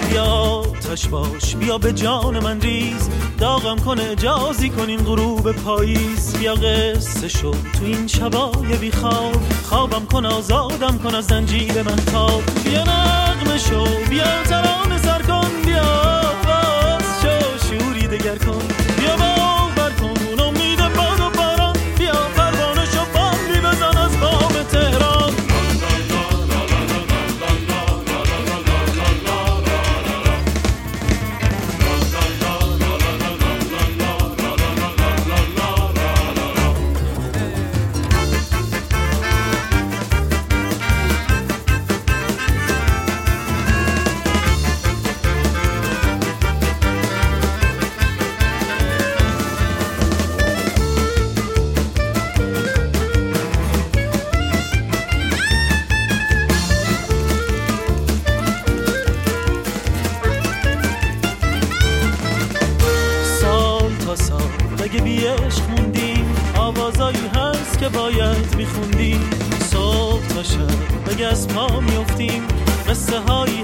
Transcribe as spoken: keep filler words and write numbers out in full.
بیا تش باش، بیا به جان من ریز، داغم کن اجازی کن این غروب پاییز. بیا قصه شو تو این شبای بی خواب، خوابم کن آزادم کن از زنجیر من تاب. بیا نغمه شو، بیا ترانه سر کن، بیا باز شو شوری دگر کن. بیا باور کن اون امید باد و باران، بیا پروانه شو باندی بزن از بام تهران. اگه بی عشق موندیم آوازایی هست که باید میخوندیم. صبح تا شب اگه از پا میفتیم قصه هایی